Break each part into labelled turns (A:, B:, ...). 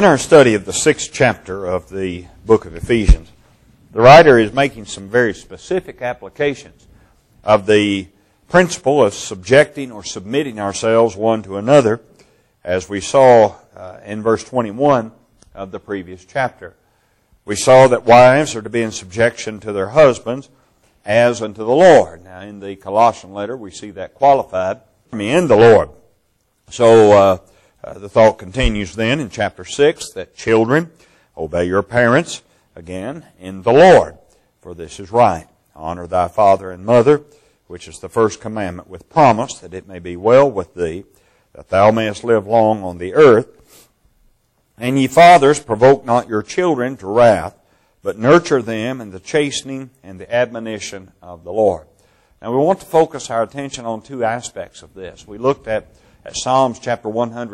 A: In our study of the 6th chapter of the book of Ephesians, the writer is making some very specific applications of the principle of subjecting or submitting ourselves one to another, as we saw in verse 21 of the previous chapter. We saw that wives are to be in subjection to their husbands as unto the Lord. Now, in the Colossian letter, we see that qualified, in the Lord. So, the thought continues then in chapter 6 that children, obey your parents, again, in the Lord, for this is right. Honor thy father and mother, which is the first commandment with promise, that it may be well with thee, that thou mayest live long on the earth. And ye fathers, provoke not your children to wrath, but nurture them in the chastening and the admonition of the Lord. Now we want to focus our attention on two aspects of this. We looked at Psalms chapter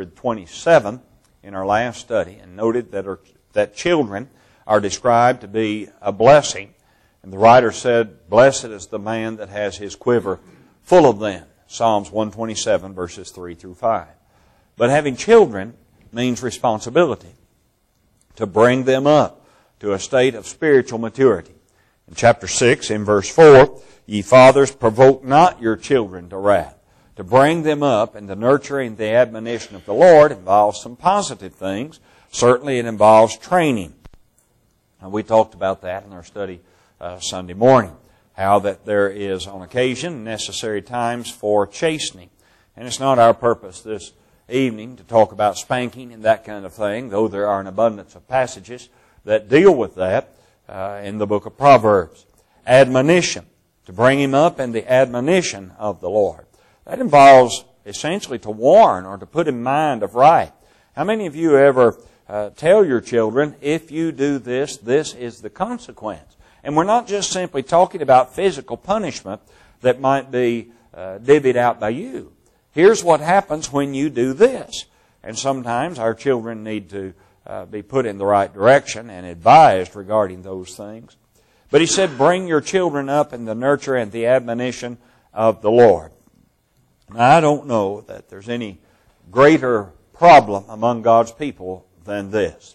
A: 127 in our last study and noted that children are described to be a blessing. And the writer said, blessed is the man that has his quiver full of them. Psalms 127 verses 3 through 5. But having children means responsibility to bring them up to a state of spiritual maturity. In chapter 6, in verse 4, ye fathers, provoke not your children to wrath. To bring them up and the nurturing, the admonition of the Lord involves some positive things. Certainly it involves training. And we talked about that in our study Sunday morning. How that there is on occasion necessary times for chastening. And it's not our purpose this evening to talk about spanking and that kind of thing, though there are an abundance of passages that deal with that in the book of Proverbs. Admonition, to bring him up in the admonition of the Lord. That involves essentially to warn or to put in mind of right. How many of you ever tell your children, if you do this, this is the consequence? And we're not just simply talking about physical punishment that might be divvied out by you. Here's what happens when you do this. And sometimes our children need to be put in the right direction and advised regarding those things. But he said, bring your children up in the nurture and the admonition of the Lord. Now, I don't know that there's any greater problem among God's people than this.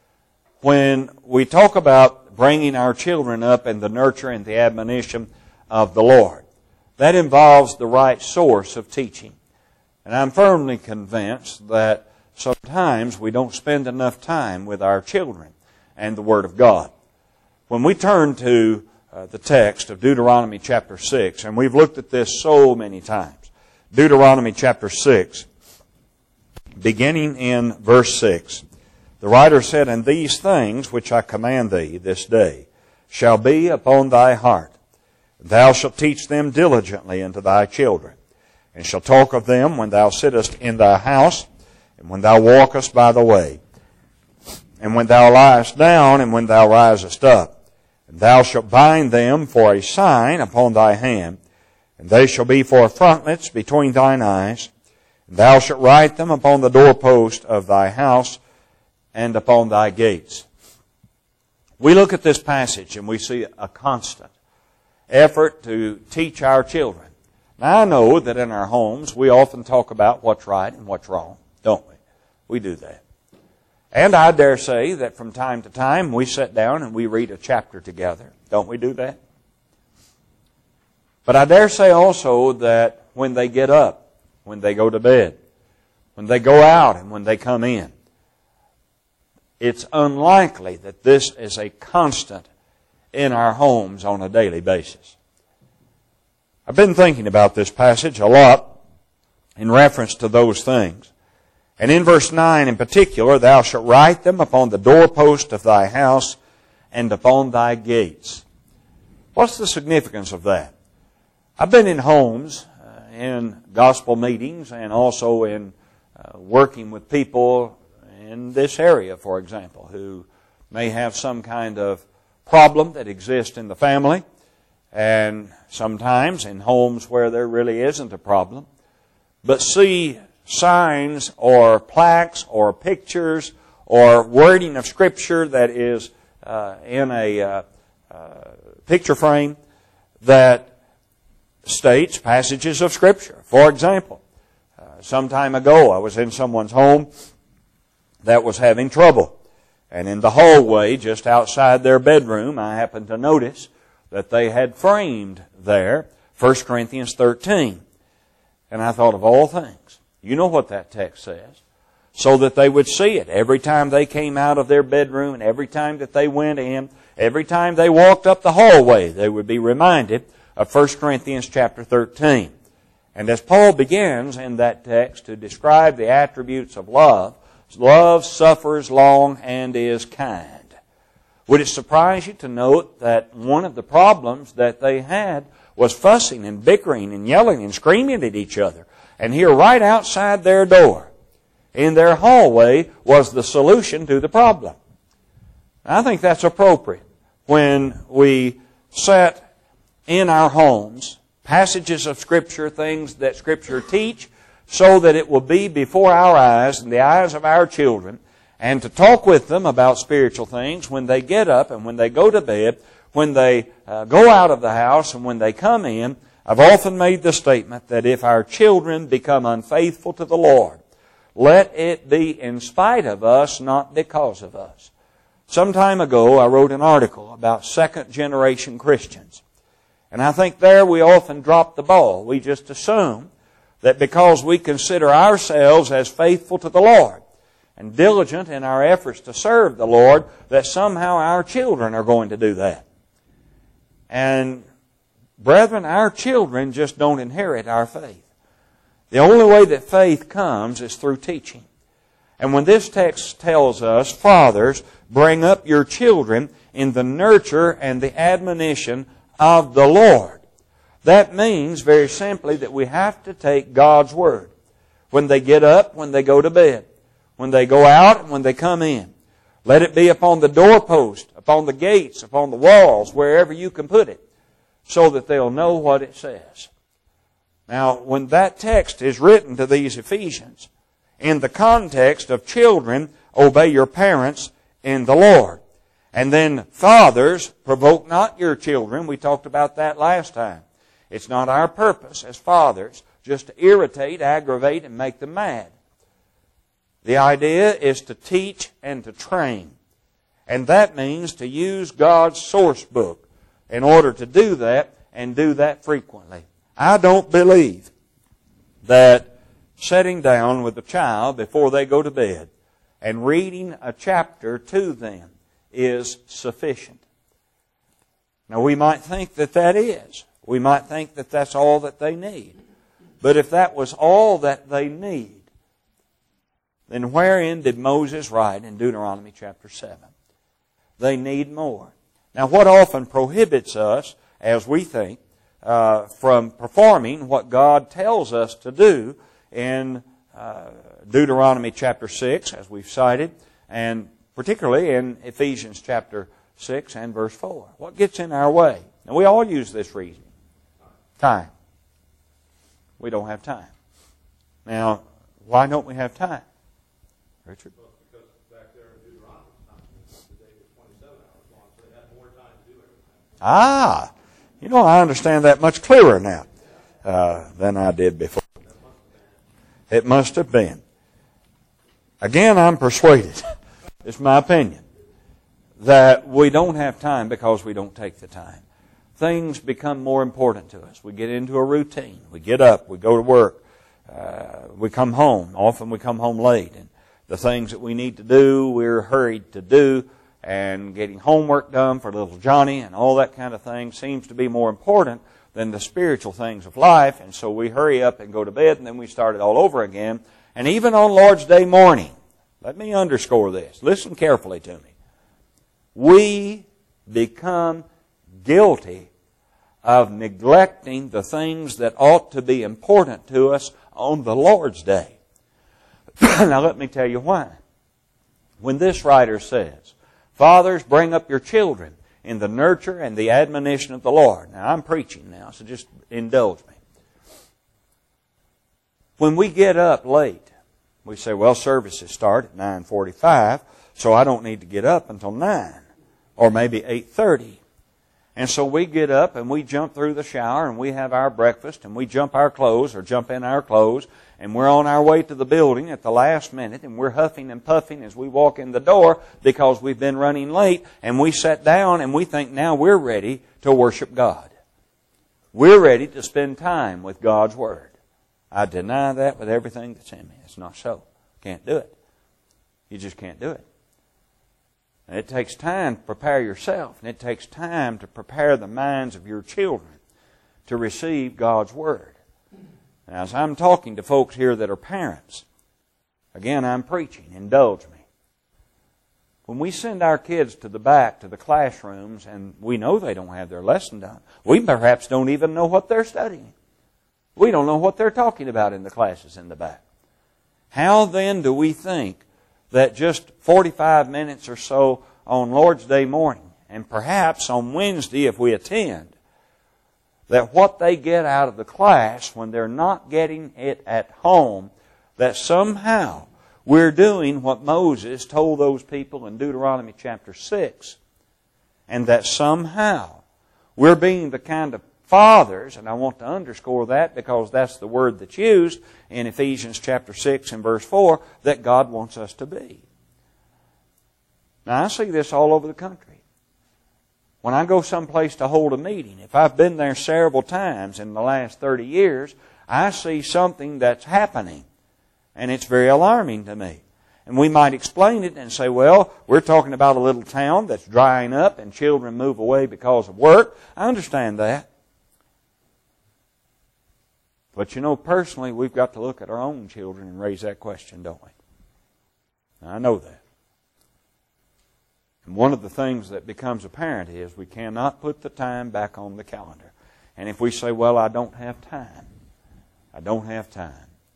A: When we talk about bringing our children up in the nurture and the admonition of the Lord, that involves the right source of teaching. And I'm firmly convinced that sometimes we don't spend enough time with our children and the Word of God. When we turn to the text of Deuteronomy chapter 6, and we've looked at this so many times, Deuteronomy chapter 6, beginning in verse 6, the writer said, and these things which I command thee this day shall be upon thy heart. Thou shalt teach them diligently unto thy children, and shalt talk of them when thou sittest in thy house, and when thou walkest by the way, and when thou liest down, and when thou risest up. And thou shalt bind them for a sign upon thy hand, and they shall be for frontlets between thine eyes. And thou shalt write them upon the doorpost of thy house and upon thy gates. We look at this passage and we see a constant effort to teach our children. Now, I know that in our homes we often talk about what's right and what's wrong, don't we? We do that. And I dare say that from time to time we sit down and we read a chapter together. Don't we do that? But I dare say also that when they get up, when they go to bed, when they go out and when they come in, it's unlikely that this is a constant in our homes on a daily basis. I've been thinking about this passage a lot in reference to those things. And in verse 9 in particular, thou shalt write them upon the doorpost of thy house and upon thy gates. What's the significance of that? I've been in homes, in gospel meetings, and also in working with people in this area, for example, who may have some kind of problem that exists in the family, and sometimes in homes where there really isn't a problem, but see signs or plaques or pictures or wording of Scripture that is in a picture frame that states passages of Scripture. For example, some time ago I was in someone's home that was having trouble. And in the hallway, just outside their bedroom, I happened to notice that they had framed there 1 Corinthians 13. And I thought, of all things, you know what that text says. So that they would see it every time they came out of their bedroom, and every time that they went in, every time they walked up the hallway, they would be reminded of 1 Corinthians chapter 13. And as Paul begins in that text to describe the attributes of love, love suffers long and is kind. Would it surprise you to note that one of the problems that they had was fussing and bickering and yelling and screaming at each other? And here right outside their door, in their hallway, was the solution to the problem. I think that's appropriate when we set in our homes passages of Scripture, things that Scripture teach, so that it will be before our eyes and the eyes of our children, and to talk with them about spiritual things when they get up and when they go to bed, when they go out of the house and when they come in. I've often made the statement that if our children become unfaithful to the Lord, let it be in spite of us, not because of us. Some time ago, I wrote an article about second-generation Christians. And I think there we often drop the ball. We just assume that because we consider ourselves as faithful to the Lord and diligent in our efforts to serve the Lord, that somehow our children are going to do that. And brethren, our children just don't inherit our faith. The only way that faith comes is through teaching. And when this text tells us, fathers, bring up your children in the nurture and the admonition of the Lord, that means very simply that we have to take God's Word when they get up, when they go to bed, when they go out, and when they come in. Let it be upon the doorpost, upon the gates, upon the walls, wherever you can put it, so that they'll know what it says. Now, when that text is written to these Ephesians, in the context of children, obey your parents in the Lord. And then, fathers, provoke not your children. We talked about that last time. It's not our purpose as fathers just to irritate, aggravate, and make them mad. The idea is to teach and to train. And that means to use God's source book in order to do that, and do that frequently. I don't believe that sitting down with a child before they go to bed and reading a chapter to them is sufficient. Now, we might think that that is. We might think that that's all that they need. But if that was all that they need, then wherein did Moses write in Deuteronomy chapter 7? They need more. Now, what often prohibits us, as we think, from performing what God tells us to do in Deuteronomy chapter 6, as we've cited, and particularly in Ephesians chapter 6 and verse 4. What gets in our way? And we all use this reasoning. Time. We don't have time. Now, why don't we have time? Richard?
B: Well, because back there in Deuteronomy time, the day was 27 hours long, so they had more time to do everything.
A: You know, I understand that much clearer now than I did before. It must have been. Again, I'm persuaded, it's my opinion, that we don't have time because we don't take the time. Things become more important to us. We get into a routine. We get up, we go to work, we come home. Often we come home late, and the things that we need to do, we're hurried to do, and getting homework done for little Johnny and all that kind of thing seems to be more important than the spiritual things of life, and so we hurry up and go to bed, and then we start it all over again. And even on Lord's Day morning, let me underscore this. Listen carefully to me. We become guilty of neglecting the things that ought to be important to us on the Lord's Day. Now let me tell you why. When this writer says, fathers, bring up your children in the nurture and the admonition of the Lord. Now I'm preaching now, so just indulge me. When we get up late, we say, well, services start at 9:45, so I don't need to get up until 9 or maybe 8:30. And so we get up and we jump through the shower and we have our breakfast and we jump our clothes or jump in our clothes and we're on our way to the building at the last minute and we're huffing and puffing as we walk in the door because we've been running late, and we sit down and we think now we're ready to worship God. We're ready to spend time with God's Word. I deny that with everything that's in me. It's not so. Can't do it. You just can't do it. And it takes time to prepare yourself, and it takes time to prepare the minds of your children to receive God's Word. Now, as I'm talking to folks here that are parents, again, I'm preaching. Indulge me. When we send our kids to the back, to the classrooms, and we know they don't have their lesson done, we perhaps don't even know what they're studying. We don't know what they're talking about in the classes in the back. How then do we think that just 45 minutes or so on Lord's Day morning, and perhaps on Wednesday if we attend, that what they get out of the class when they're not getting it at home, that somehow we're doing what Moses told those people in Deuteronomy chapter 6, and that somehow we're being the kind of fathers, and I want to underscore that because that's the word that's used in Ephesians chapter 6 and verse 4, that God wants us to be. Now, I see this all over the country. When I go someplace to hold a meeting, if I've been there several times in the last 30 years, I see something that's happening, and it's very alarming to me. And we might explain it and say, well, we're talking about a little town that's drying up and children move away because of work. I understand that. But you know, personally, we've got to look at our own children and raise that question, don't we? Now, I know that. And one of the things that becomes apparent is we cannot put the time back on the calendar. And if we say, well, I don't have time. I don't have time.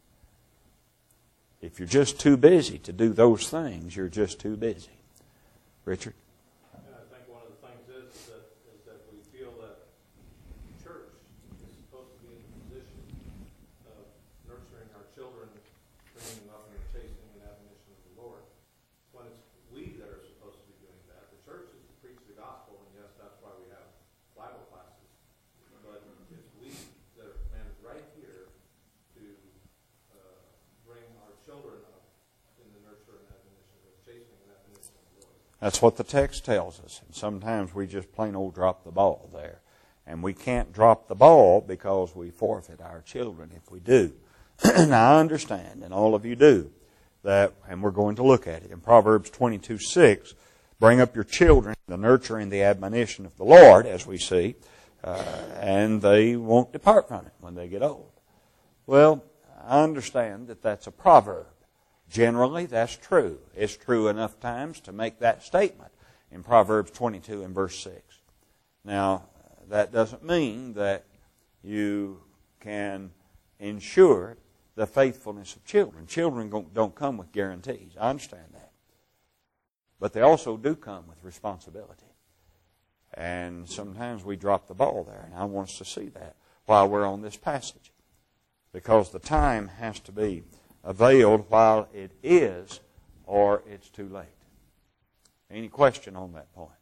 A: If you're just too busy to do those things, you're just too busy. Richard?
B: And I think one of the things is that we feel that the church is supposed to be in the position of nurturing our children, bringing them up in the chastening and admonition of the Lord. When it's we that are supposed to be doing that, the church is to preach the gospel, and yes, that's why we have Bible classes. But it's we that are commanded right here to bring our children up in the nurture and admonition, the chastening and admonition of the Lord.
A: That's what the text tells us. And sometimes we just plain old drop the ball there. And we can't drop the ball because we forfeit our children if we do. Now I understand, and all of you do, that, and we're going to look at it. In Proverbs 22:6, bring up your children, the nurture and the admonition of the Lord, as we see, and they won't depart from it when they get old. Well, I understand that that's a proverb. Generally, that's true. It's true enough times to make that statement in Proverbs 22 and verse 6. Now, that doesn't mean that you can ensure the faithfulness of children. Children don't come with guarantees. I understand that. But they also do come with responsibility. And sometimes we drop the ball there, and I want us to see that while we're on this passage. Because the time has to be availed while it is, or it's too late. Any question on that point?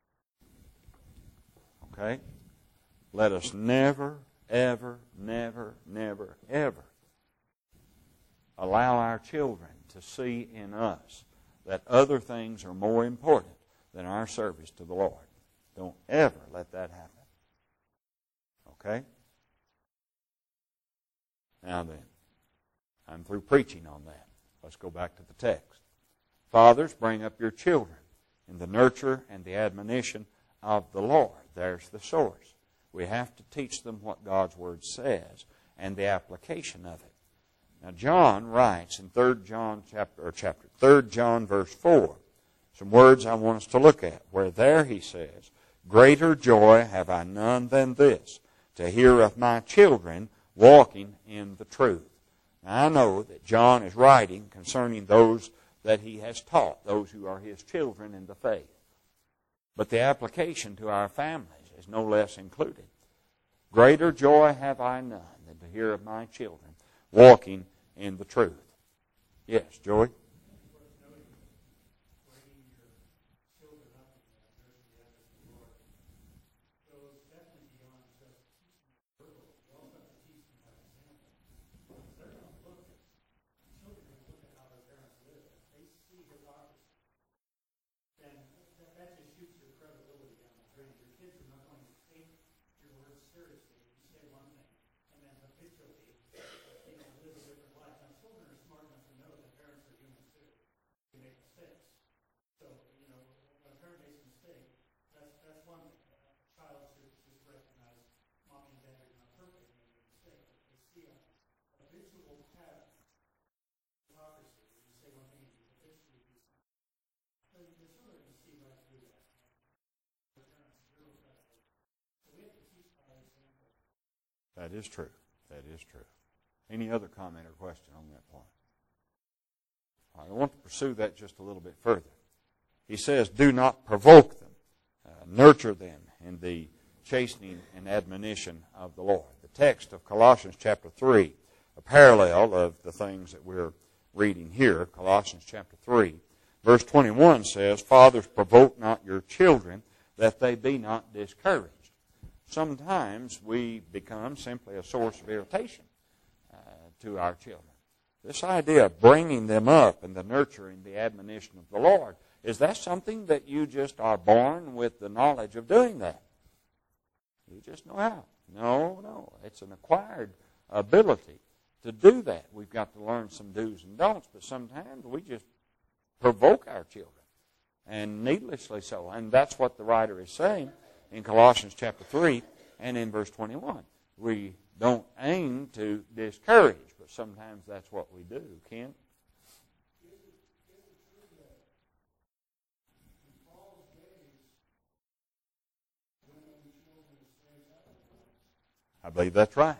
A: Okay? Let us never, ever, never, never, ever allow our children to see in us that other things are more important than our service to the Lord. Don't ever let that happen. Okay? Now then, I'm through preaching on that. Let's go back to the text. Fathers, bring up your children in the nurture and the admonition of the Lord. There's the source. We have to teach them what God's Word says and the application of it. Now John writes in 3 John verse 4, some words I want us to look at, where there he says, greater joy have I none than this, to hear of my children walking in the truth. Now I know that John is writing concerning those that he has taught, those who are his children in the faith. But the application to our families is no less included. Greater joy have I none than to hear of my children walking in the truth. Yes, Joey?
C: seriously, you say one thing, and then habitually, live a different life. Now, children are smart enough to know that parents are human too. They make mistakes. So, when a parent makes a mistake, that's one thing. A child should just recognize mom and dad are not perfect and make a mistake. But they see a habitual pattern, hypocrisy, where you say one thing and you habitually do something. So the children can see right through that. The parents are real effective. So we have to teach by example.
A: That is true. That is true. Any other comment or question on that point? All right, I want to pursue that just a little bit further. He says, do not provoke them. Nurture them in the chastening and admonition of the Lord. The text of Colossians chapter 3, a parallel of the things that we're reading here, Colossians chapter 3, verse 21 says, fathers, provoke not your children, that they be not discouraged. Sometimes we become simply a source of irritation to our children. This idea of bringing them up and the nurturing, the admonition of the Lord, is that something that you just are born with the knowledge of doing that? You just know how. No. It's an acquired ability to do that. We've got to learn some do's and don'ts, but sometimes we just provoke our children, and needlessly so. And that's what the writer is saying in Colossians chapter 3 and in verse 21. We don't aim to discourage, but sometimes that's what we do. Ken? I believe that's right.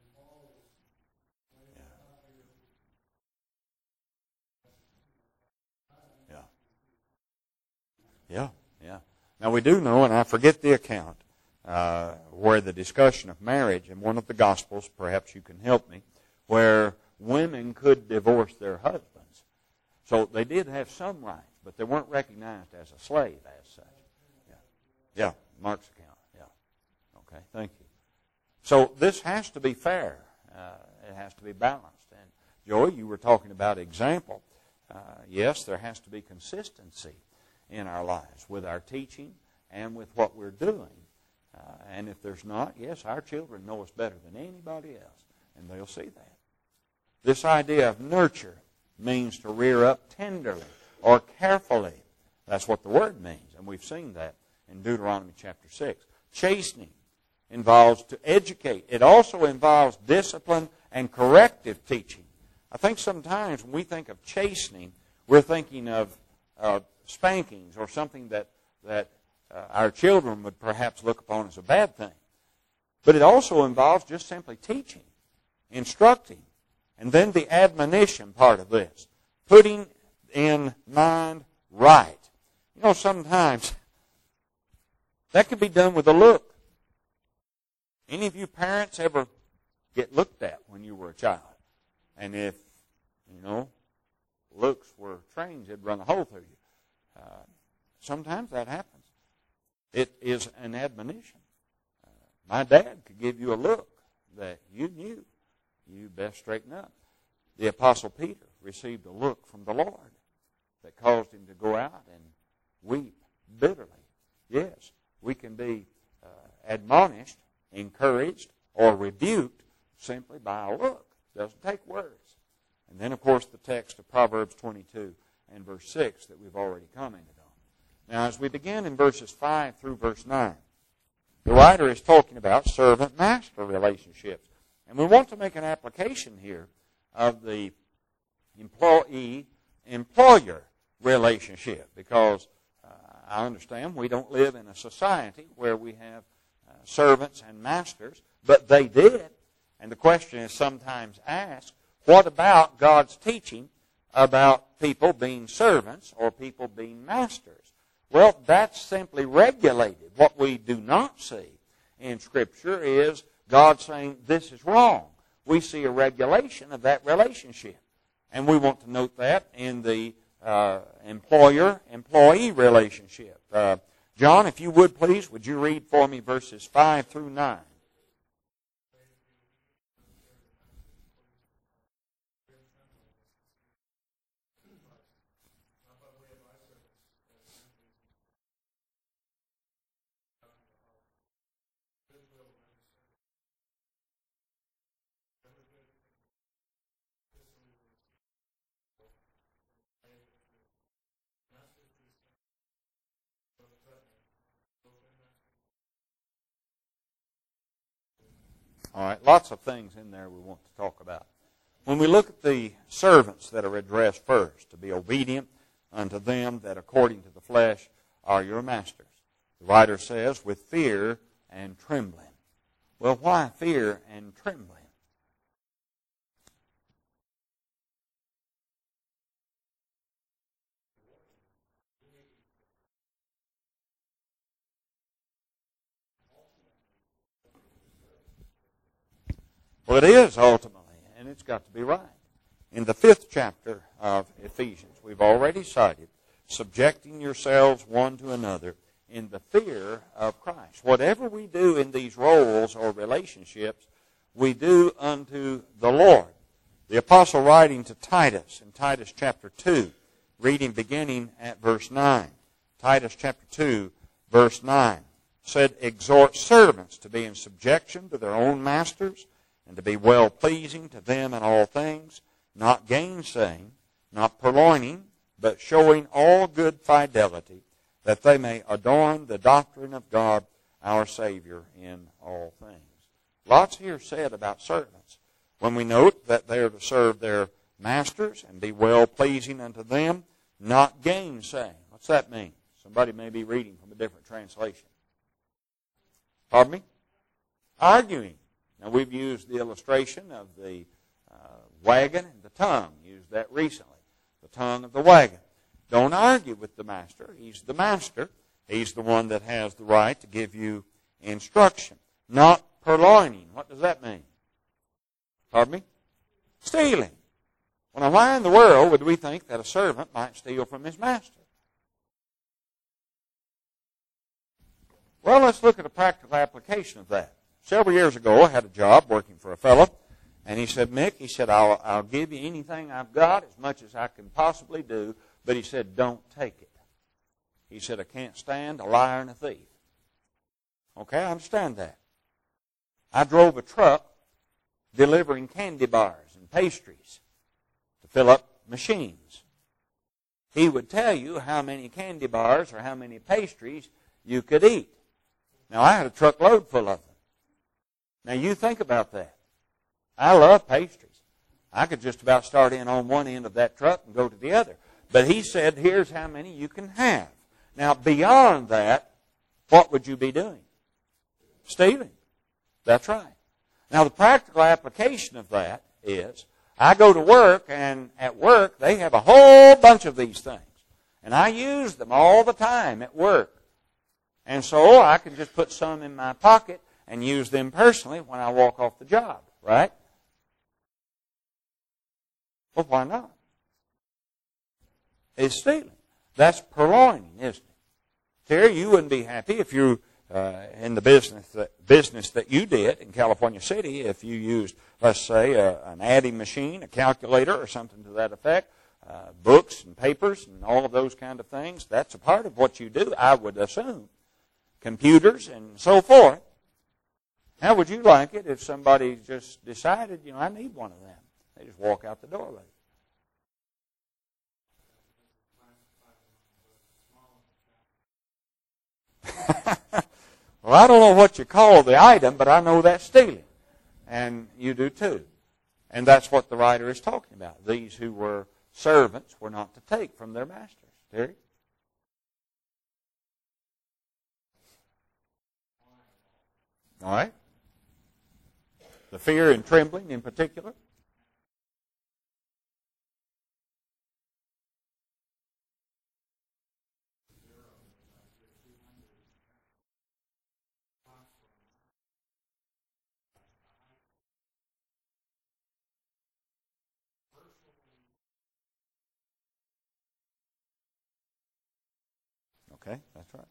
A: Yeah. Now we do know, and I forget the account, where the discussion of marriage in one of the Gospels, perhaps you can help me, where women could divorce their husbands. So they did have some rights, but they weren't recognized as a slave as such. Yeah, Mark's account. Yeah. Okay, thank you. So this has to be fair. It has to be balanced. And Joey, you were talking about example. Yes, there has to be consistency in our lives with our teaching and with what we're doing. And if there's not, yes, our children know us better than anybody else, and they'll see that. This idea of nurture means to rear up tenderly or carefully. That's what the word means, and we've seen that in Deuteronomy chapter 6. Chastening involves to educate. It also involves discipline and corrective teaching. I think sometimes when we think of chastening, we're thinking of spankings or something that our children would perhaps look upon as a bad thing. But it also involves just simply teaching, instructing, and then the admonition part of this, putting in mind right. Sometimes that can be done with a look. Any of you parents ever get looked at when you were a child? And if, looks were trains, it'd run a hole through you. Sometimes that happens. It is an admonition. My dad could give you a look that you knew you best straighten up. The Apostle Peter received a look from the Lord that caused him to go out and weep bitterly. Yes, we can be admonished, encouraged, or rebuked simply by a look. It doesn't take words. And then, of course, the text of Proverbs 22 and verse 6 that we've already commented on. Now, as we begin in verses 5 through verse 9, the writer is talking about servant-master relationships. And we want to make an application here of the employee-employer relationship, because I understand we don't live in a society where we have servants and masters, but they did. And the question is sometimes asked, what about God's teaching about people being servants or people being masters? Well, that's simply regulated. What we do not see in Scripture is God saying this is wrong. We see a regulation of that relationship. And we want to note that in the employer-employee relationship. John, if you would please, would you read for me verses 5 through 9? All right, lots of things in there we want to talk about. When we look at the servants that are addressed first, to be obedient unto them that according to the flesh are your masters. The writer says, with fear and trembling. Well, why fear and trembling? Well, it is ultimately, and it's got to be right. In the 5th chapter of Ephesians, we've already cited, subjecting yourselves one to another in the fear of Christ. Whatever we do in these roles or relationships, we do unto the Lord. The apostle writing to Titus in Titus chapter 2, reading beginning at verse 9. Titus chapter 2, verse 9, said, exhort servants to be in subjection to their own masters, and to be well-pleasing to them in all things, not gainsaying, not purloining, but showing all good fidelity, that they may adorn the doctrine of God our Savior in all things. Lots here said about servants. When we note that they are to serve their masters and be well-pleasing unto them, not gainsaying. What's that mean? Somebody may be reading from a different translation. Pardon me? Arguing. Now, we've used the illustration of the wagon and the tongue. Used that recently. The tongue of the wagon. Don't argue with the master. He's the master. He's the one that has the right to give you instruction. Not purloining. What does that mean? Pardon me? Stealing. Well, now, why in the world would we think that a servant might steal from his master? Well, let's look at a practical application of that. Several years ago, I had a job working for a fellow, and he said, Mick, he said, I'll give you anything I've got, as much as I can possibly do, but he said, don't take it. He said, I can't stand a liar and a thief. Okay, I understand that. I drove a truck delivering candy bars and pastries to fill up machines. He would tell you how many candy bars or how many pastries you could eat. Now, I had a truckload full of them. Now, you think about that. I love pastries. I could just about start in on one end of that truck and go to the other. But he said, here's how many you can have. Now, beyond that, what would you be doing? Stealing. That's right. Now, the practical application of that is, I go to work, and at work, they have a whole bunch of these things. And I use them all the time at work. And so I can just put some in my pocket and use them personally when I walk off the job, right? Well, why not? It's stealing. That's purloining, isn't it? Terry, you wouldn't be happy if you, in the business that you did in California City, if you used, let's say, an adding machine, a calculator, or something to that effect, books and papers and all of those kind of things. That's a part of what you do, I would assume. Computers and so forth. How would you like it if somebody just decided, I need one of them? They just walk out the door with it. Well, I don't know what you call the item, but I know that's stealing. And you do too. And that's what the writer is talking about. These who were servants were not to take from their masters. Terry? All right. The fear and trembling in particular. Okay, that's right.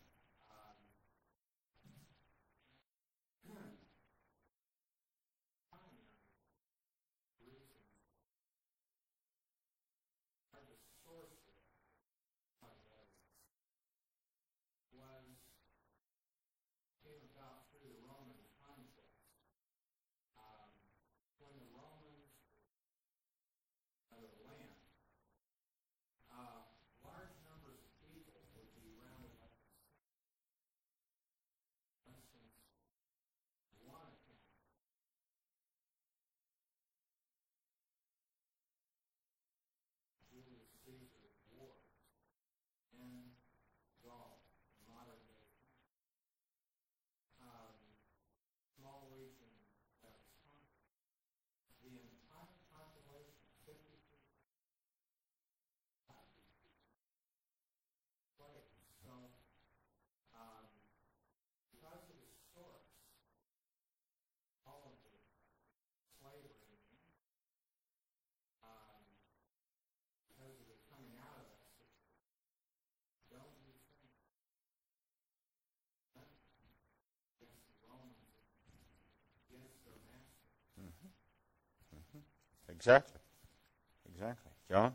A: Exactly. Exactly. John?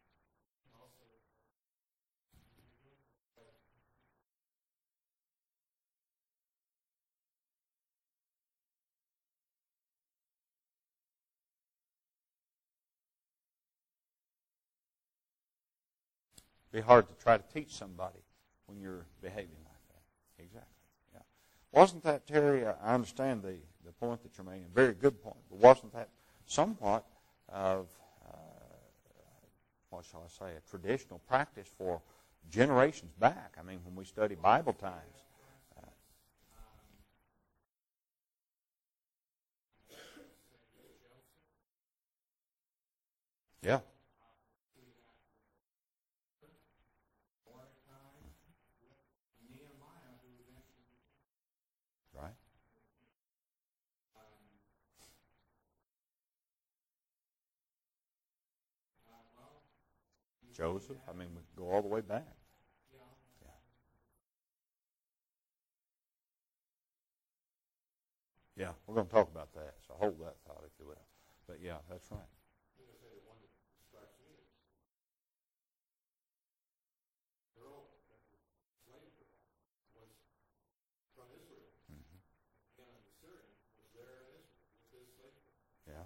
A: It'd be hard to try to teach somebody when you're behaving like that. Exactly. Yeah. Wasn't that, Terry, I understand the point that you're making, a very good point, but wasn't that somewhat of, what shall I say, a traditional practice for generations back? I mean, when we study Bible times. Yeah. Right. Joseph, I mean, we go all the way back. Yeah. Yeah, we're going to talk about that, so hold that thought, if you will. But yeah, that's right. Yeah.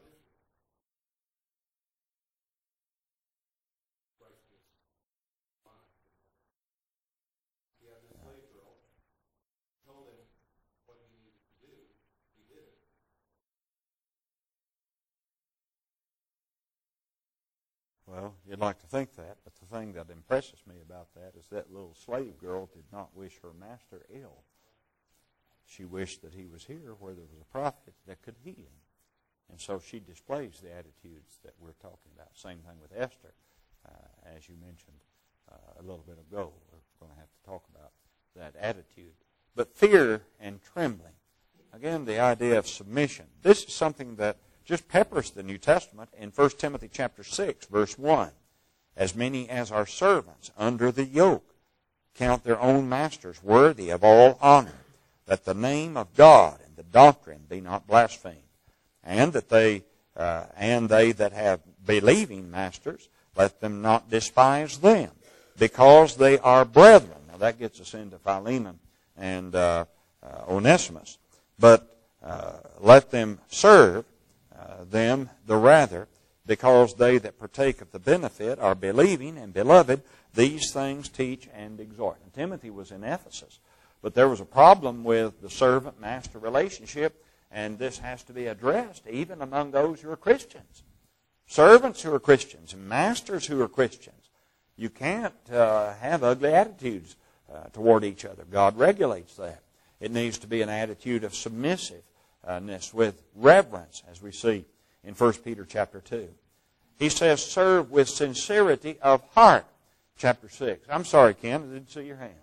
A: Well, you'd like to think that, but the thing that impresses me about that is that little slave girl did not wish her master ill. She wished that he was here where there was a prophet that could heal him. And so she displays the attitudes that we're talking about. Same thing with Esther, as you mentioned a little bit ago. We're going to have to talk about that attitude. But fear and trembling. Again, the idea of submission. This is something that just peppers the New Testament in 1 Timothy chapter 6, verse 1. As many as are servants under the yoke count their own masters worthy of all honor, that the name of God and the doctrine be not blasphemed, and that they that have believing masters, let them not despise them, because they are brethren. Now that gets us into Philemon and Onesimus. But let them serve them the rather, because they that partake of the benefit are believing and beloved. These things teach and exhort. And Timothy was in Ephesus, but there was a problem with the servant-master relationship, and this has to be addressed even among those who are Christians. Servants who are Christians and masters who are Christians. You can't have ugly attitudes toward each other. God regulates that. It needs to be an attitude of submissiveness with reverence, as we see in 1 Peter chapter 2. He says, serve with sincerity of heart. Chapter 6. I'm sorry, Ken, I didn't see your hand.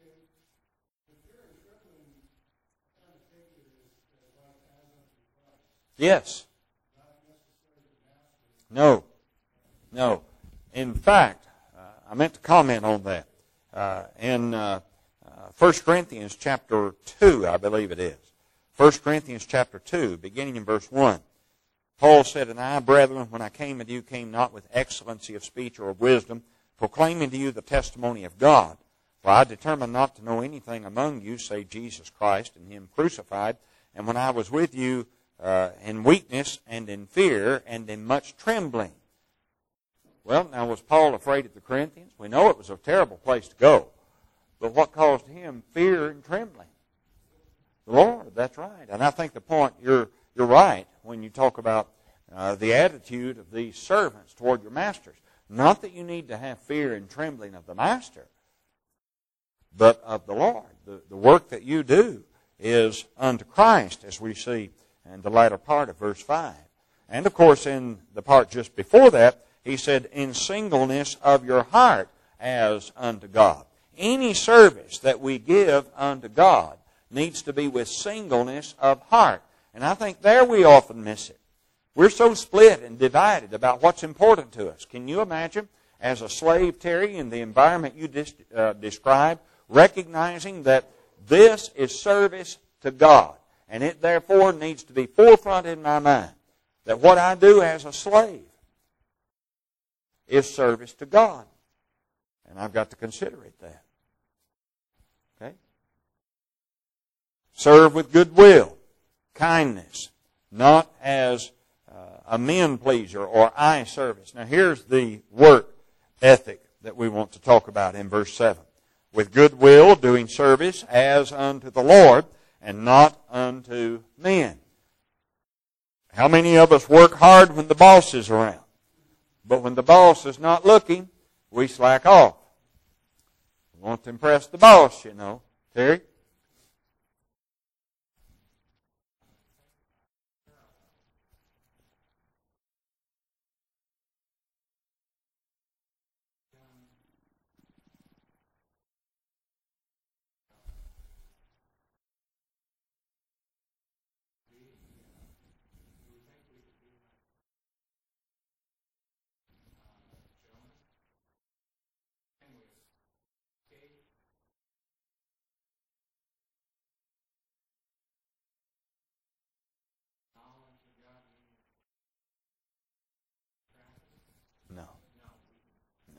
A: Yes. No. No. In fact, I meant to comment on that. In 1 Corinthians chapter 2, I believe it is. 1 Corinthians chapter 2, beginning in verse 1. Paul said, and I, brethren, when I came unto you, came not with excellency of speech or of wisdom, proclaiming to you the testimony of God. For I determined not to know anything among you, save Jesus Christ and Him crucified. And when I was with you in weakness and in fear and in much trembling. Well, now was Paul afraid of the Corinthians? We know it was a terrible place to go. But what caused him fear and trembling? The Lord, that's right. And I think the point, you're right when you talk about the attitude of these servants toward your masters. Not that you need to have fear and trembling of the master, but of the Lord. The work that you do is unto Christ, as we see in the latter part of verse 5. And of course, in the part just before that, he said, in singleness of your heart as unto God. Any service that we give unto God needs to be with singleness of heart. And I think there we often miss it. We're so split and divided about what's important to us. Can you imagine, as a slave, Terry, in the environment you described, recognizing that this is service to God, and it therefore needs to be forefront in my mind. that what I do as a slave is service to God. And I've got to consider it that. Okay? Serve with goodwill, kindness, not as a men pleaser or eye service. Now here's the work ethic that we want to talk about in verse 7. With goodwill, doing service as unto the Lord and not unto men. How many of us work hard when the boss is around? But when the boss is not looking, we slack off. We want to impress the boss, you know. Terry? No. No.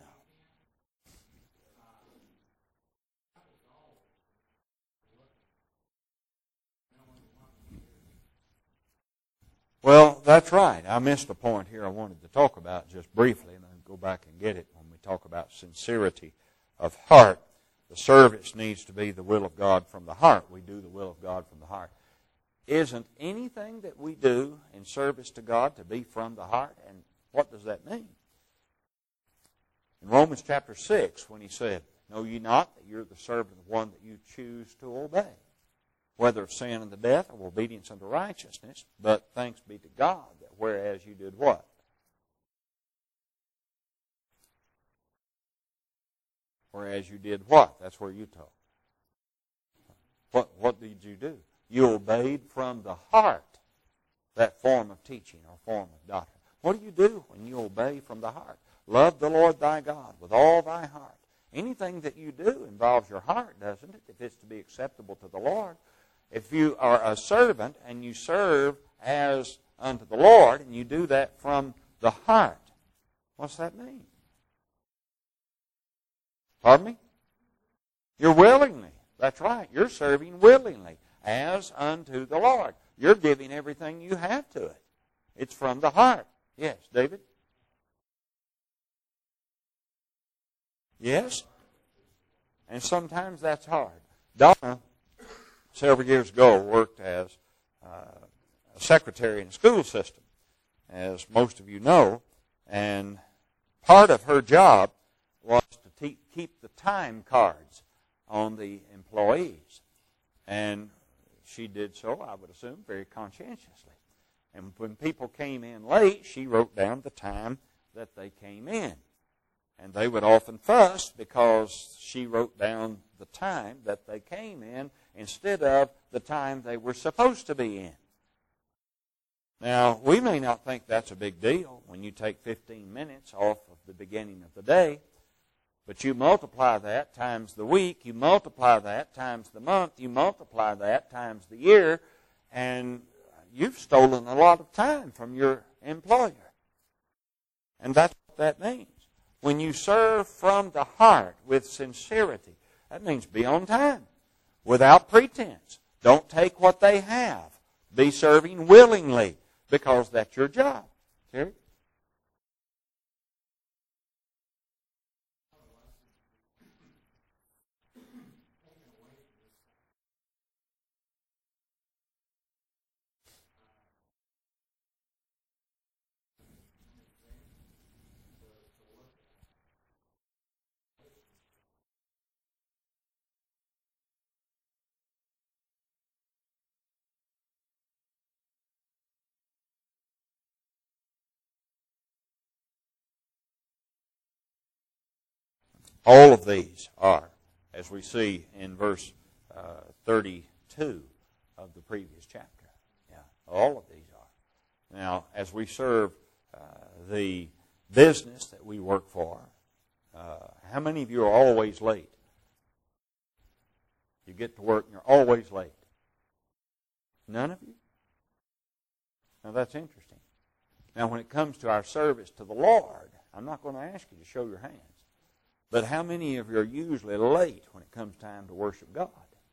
A: Well, that's right. I missed a point here I wanted to talk about just briefly, and I'll go back and get it when we talk about sincerity of heart. The service needs to be the will of God from the heart. We do the will of God from the heart. Isn't anything that we do in service to God to be from the heart? And what does that mean? In Romans chapter 6, when he said, "Know ye not that you're the servant of one that you choose to obey, whether of sin unto death or obedience unto righteousness, but thanks be to God that whereas you did what?" Whereas you did what? That's where you talk. What did you do? You obeyed from the heart that form of teaching or form of doctrine. What do you do when you obey from the heart? Love the Lord thy God with all thy heart. Anything that you do involves your heart, doesn't it? If it's to be acceptable to the Lord. If you are a servant and you serve as unto the Lord and you do that from the heart, what's that mean? Pardon me? You're willingly. That's right. You're serving willingly as unto the Lord. You're giving everything you have to it. It's from the heart. Yes, David? Yes? And sometimes that's hard. Donna, several years ago, worked as a secretary in the school system, as most of you know, and part of her job was to keep the time cards on the employees. And she did so, I would assume, very conscientiously. And when people came in late, she wrote down the time that they came in. And they would often fuss because she wrote down the time that they came in instead of the time they were supposed to be in. Now, we may not think that's a big deal when you take 15 minutes off of the beginning of the day, but you multiply that times the week, you multiply that times the month, you multiply that times the year, and you've stolen a lot of time from your employer. And that's what that means. When you serve from the heart with sincerity, that means be on time, without pretense. Don't take what they have. Be serving willingly, because that's your job. Terry? All of these are, as we see in verse 32 of the previous chapter. Yeah, all of these are. Now, as we serve the business that we work for, how many of you are always late? You get to work and you're always late. None of you? Now, that's interesting. Now, when it comes to our service to the Lord, I'm not going to ask you to show your hands. But how many of you are usually late when it comes time to worship God?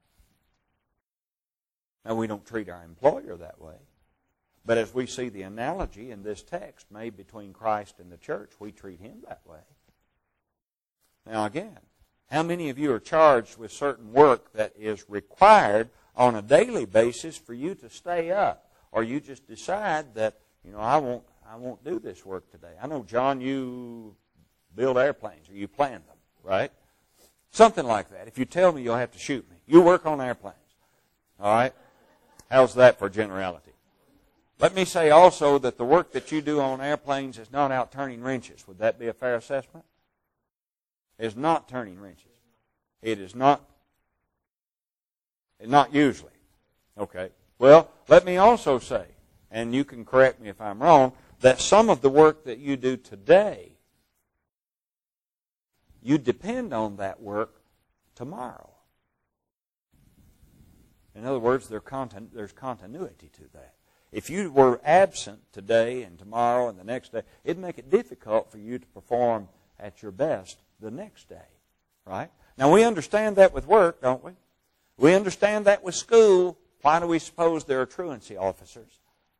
A: Now, we don't treat our employer that way. But as we see the analogy in this text made between Christ and the church, we treat Him that way. Now, again, how many of you are charged with certain work that is required on a daily basis for you to stay up? Or you just decide that, I won't do this work today. I know, John, you build airplanes or you plan them, right? Something like that. If you tell me you'll have to shoot me, you work on airplanes. All right? How's that for generality? Let me say also that the work that you do on airplanes is not out turning wrenches. Would that be a fair assessment? It's not turning wrenches. It is not. Not usually. Okay. Well, let me also say, and you can correct me if I'm wrong, that some of the work that you do today, you depend on that work tomorrow. In other words, there's continuity to that. If you were absent today and tomorrow and the next day, it'd make it difficult for you to perform at your best the next day, right? Now, we understand that with work, don't we? We understand that with school. Why do we suppose there are truancy officers?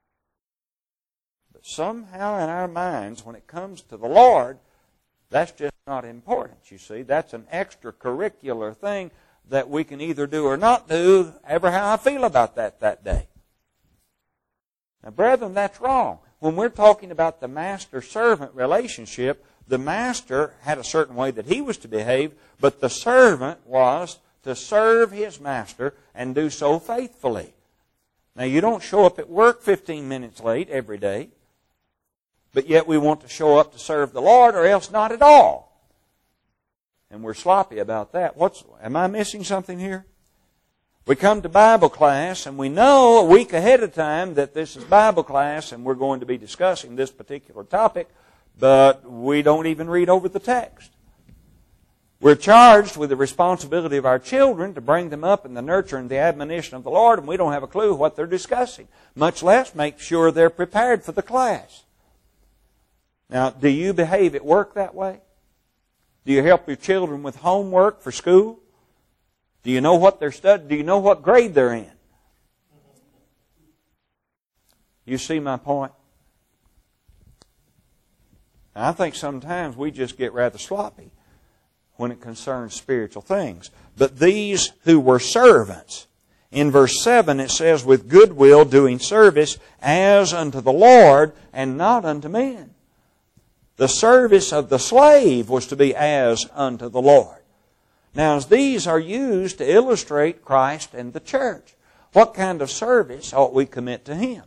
A: But somehow in our minds, when it comes to the Lord, that's just not important, you see. That's an extracurricular thing that we can either do or not do, ever how I feel about that day. Now, brethren, that's wrong. When we're talking about the master-servant relationship, the master had a certain way that he was to behave, but the servant was to serve his master and do so faithfully. Now, you don't show up at work 15 minutes late every day, but yet we want to show up to serve the Lord or else not at all. And we're sloppy about that. Am I missing something here? We come to Bible class and we know a week ahead of time that this is Bible class and we're going to be discussing this particular topic, but we don't even read over the text. We're charged with the responsibility of our children to bring them up in the nurture and the admonition of the Lord, and we don't have a clue what they're discussing, much less make sure they're prepared for the class. Now, do you behave at work that way? Do you help your children with homework for school? Do you know what they're studying? Do you know what grade they're in? You see my point? I think sometimes we just get rather sloppy when it concerns spiritual things. But these who were servants, in verse 7 it says, with good will doing service as unto the Lord and not unto men. The service of the slave was to be as unto the Lord. Now, as these are used to illustrate Christ and the church, what kind of service ought we commit to Him?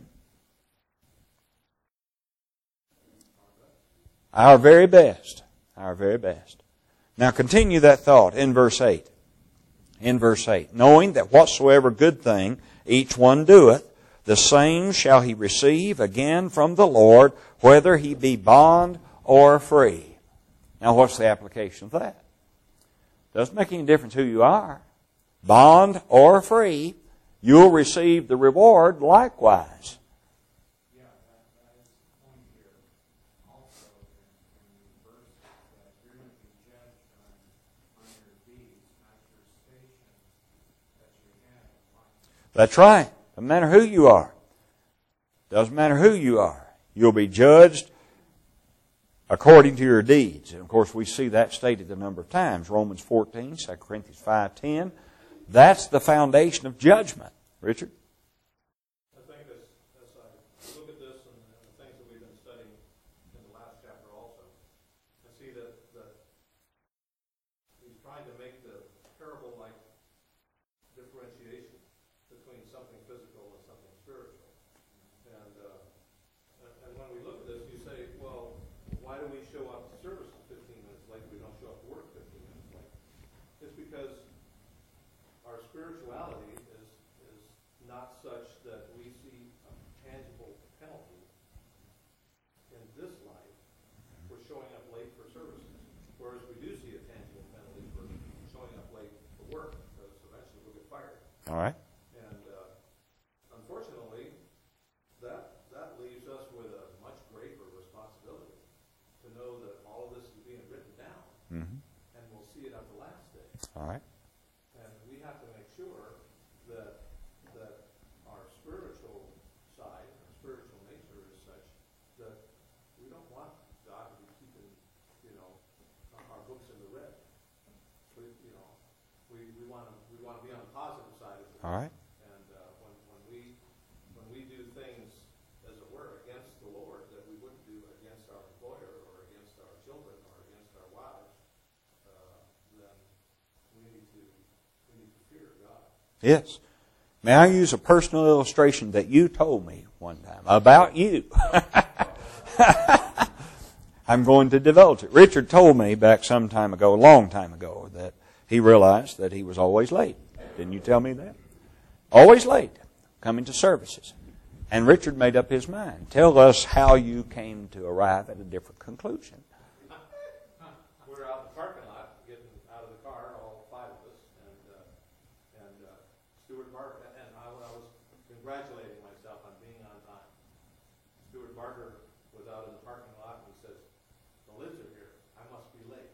A: Our very best. Our very best. Now, continue that thought in verse 8. In verse 8, knowing that whatsoever good thing each one doeth, the same shall he receive again from the Lord, whether he be bond or free. Now, what's the application of that? Doesn't make any difference who you are. Bond or free, you'll receive the reward likewise.
B: Yeah, that is the point here. Also, in the verse that you're going to be judged on your deeds, not your station that you have.
A: That's right. Doesn't matter who you are. Doesn't matter who you are. You'll be judged according to your deeds. And of course, we see that stated a number of times. Romans 14, 2 Corinthians 5:10. That's the foundation of judgment. Richard?
B: I think as I look at this and the things that we've been studying in the last chapter also, I see that he's trying to make the parable-like differentiation between something physical and something spiritual. And when we look at this, you say, well, why do we show up to service 15 minutes late? We don't show up to work 15 minutes late. It's because our spirituality is not such that we see a tangible penalty in this life for showing up late for services. Whereas we do see a tangible penalty for showing up late for work, because eventually we'll get fired.
A: All right.
B: And unfortunately, that leaves us with a much greater
A: All right.
B: And we have to make sure that our spiritual side, our spiritual nature is such that we don't want God to be keeping, our books in the red. We want to be on the positive side of it.
A: All right.
B: And when we do things, as it were, against the Lord that we wouldn't do against our employer or against our children or against our wives, then we need to fear God.
A: Yes. May I use a personal illustration that you told me one time about you? I'm going to divulge it. Richard told me back some time ago, a long time ago, that he realized that he was always late. Didn't you tell me that? Always late, coming to services. And Richard made up his mind. Tell us how you came to arrive at a different conclusion.
B: We're out in the parking lot, getting out of the car, all five of us, and Stuart Barker, and I was congratulating myself on being on time. Stuart Barker was out in the parking lot and he says, "The lids are here. I must be late."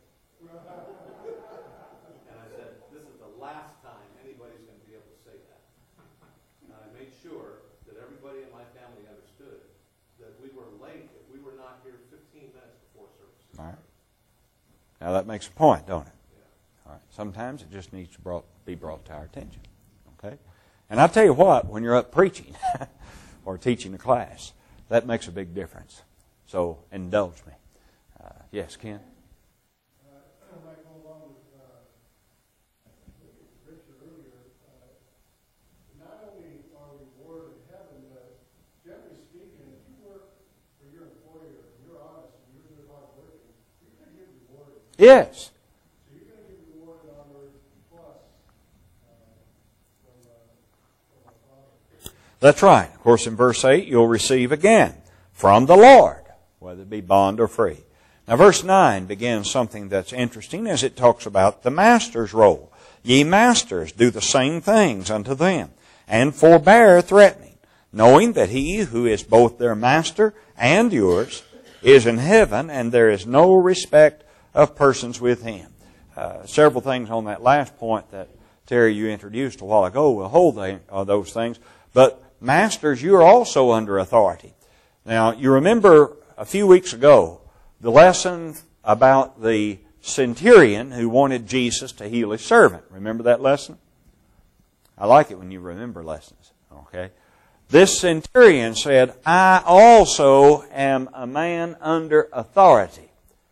B: And I said, "This is the last time anybody's going to be able to say that." And I made sure that everybody in my family understood that we were late if we were not here 15 minutes before service.
A: All right. Now that makes a point, don't it?
B: Yeah.
A: All right. Sometimes it just needs to be brought to our attention. Okay? And I'll tell you what, when you're up preaching or teaching a class, that makes a big difference. So indulge me. Yes, Ken?
C: I might go along with Richard earlier. Not only are we rewarded in heaven, but generally speaking, if you work for your employer and you're honest and you're good hard working, you're going to get rewarded.
A: Yes.
C: So you're going to get rewarded on earth plus from our Father.
A: That's right. Of course, in verse 8, you'll receive again from the Lord, whether it be bond or free. Now, verse 9 begins something that's interesting as it talks about the master's role. Ye masters, do the same things unto them, and forbear threatening, knowing that he who is both their master and yours is in heaven, and there is no respect of persons with him. Several things on that last point that, Terry, you introduced a while ago will hold those things. But masters, you are also under authority. Now, you remember a few weeks ago the lesson about the centurion who wanted Jesus to heal his servant. Remember that lesson? I like it when you remember lessons. Okay? This centurion said, "I also am a man under authority."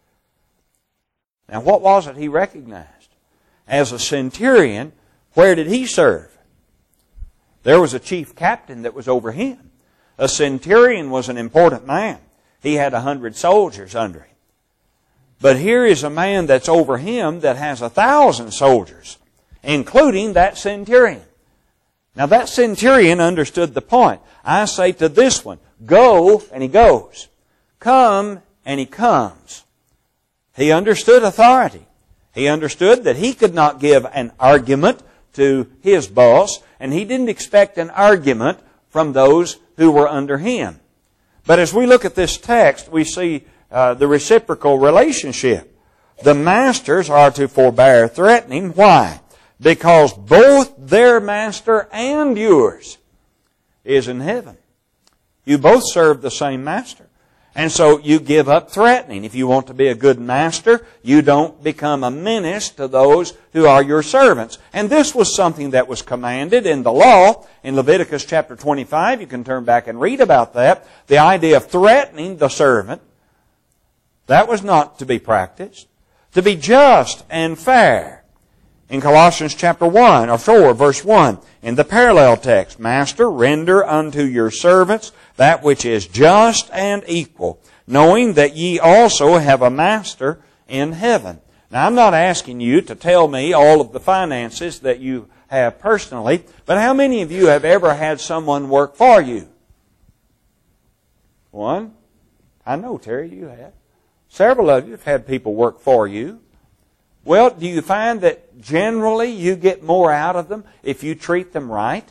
A: Now, what was it he recognized? As a centurion, where did he serve? There was a chief captain that was over him. A centurion was an important man. He had 100 soldiers under him. But here is a man that's over him that has 1,000 soldiers, including that centurion. Now that centurion understood the point. I say to this one, go, and he goes. Come, and he comes. He understood authority. He understood that he could not give an argument to his boss, and he didn't expect an argument from those who were under him. But as we look at this text, we see the reciprocal relationship. The masters are to forbear threatening. Why? Because both their master and yours is in heaven. You both serve the same master. And so you give up threatening. If you want to be a good master, you don't become a menace to those who are your servants. And this was something that was commanded in the law. In Leviticus chapter 25, you can turn back and read about that. The idea of threatening the servant, that was not to be practiced. To be just and fair. In Colossians chapter 1, or 4, verse 1, in the parallel text, Master, render unto your servants that which is just and equal, knowing that ye also have a master in heaven. Now, I'm not asking you to tell me all of the finances that you have personally, but how many of you have ever had someone work for you? One? I know, Terry, you have. Several of you have had people work for you. Well, do you find that generally you get more out of them if you treat them right?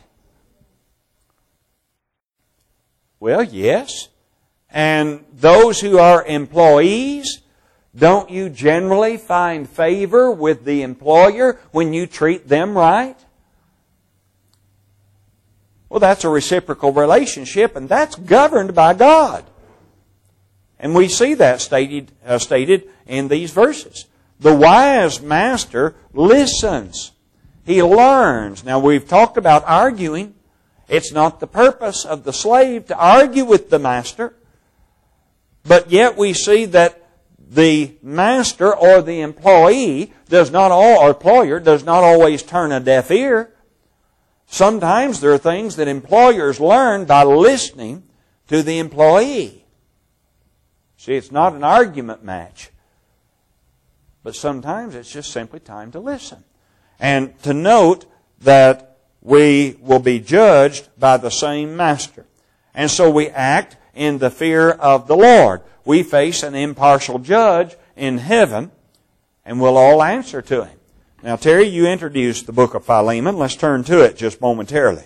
A: Well, yes. And those who are employees, Don't you generally find favor with the employer when you treat them right? Well, that's a reciprocal relationship, and that's governed by God. And we see that stated in these verses. The wise master listens. He learns. Now, we've talked about arguing. It's not the purpose of the slave to argue with the master. But yet we see that the master or the employee or employer does not always turn a deaf ear. Sometimes there are things that employers learn by listening to the employee. See, it's not an argument match. But sometimes it's just simply time to listen. And to note that we will be judged by the same master. And so we act in the fear of the Lord. We face an impartial judge in heaven, and we'll all answer to him. Now, Terry, you introduced the book of Philemon. Let's turn to it just momentarily.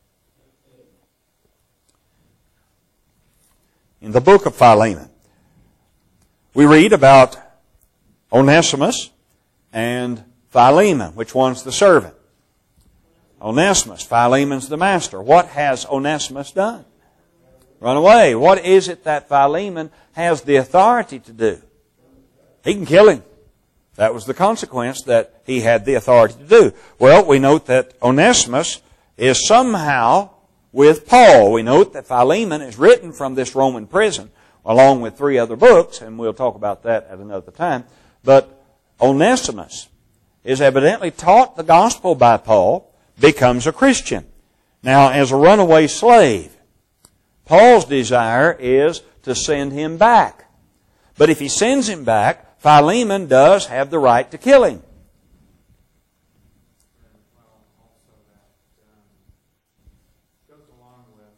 A: In the book of Philemon, we read about Onesimus and Philemon. Which one's the servant? Onesimus. Philemon's the master. What has Onesimus done? Run away. What is it that Philemon has the authority to do? He can kill him. That was the consequence that he had the authority to do. Well, we note that Onesimus is somehow with Paul. We note that Philemon is written from this Roman prison along with 3 other books, and we'll talk about that at another time. But Onesimus is evidently taught the gospel by Paul, becomes a Christian. Now, as a runaway slave, Paul's desire is to send him back. But if he sends him back, Philemon does have the right to kill him.
B: Goes along with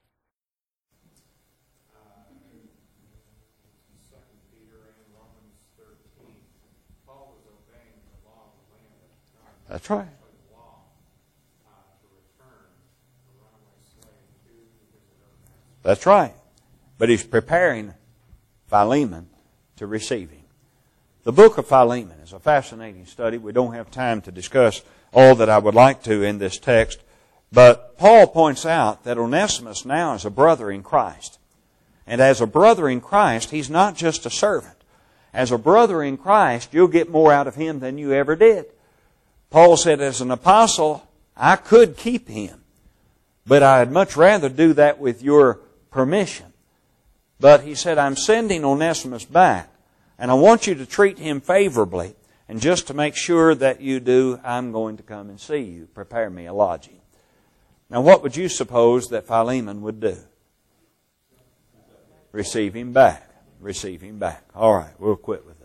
B: 2 Peter and Romans 13. Paul was obeying the law of the land.
A: That's right.
B: The law to return the runaway slave to his master.
A: That's right. But he's preparing Philemon to receive him. The book of Philemon is a fascinating study. We don't have time to discuss all that I would like to in this text. But Paul points out that Onesimus now is a brother in Christ. And as a brother in Christ, he's not just a servant. As a brother in Christ, you'll get more out of him than you ever did. Paul said, as an apostle, I could keep him. But I'd much rather do that with your permission. But he said, I'm sending Onesimus back. And I want you to treat him favorably. And just to make sure that you do, I'm going to come and see you. Prepare me a lodging. Now, what would you suppose that Philemon would do? Receive him back. Receive him back. All right, we'll quit with that.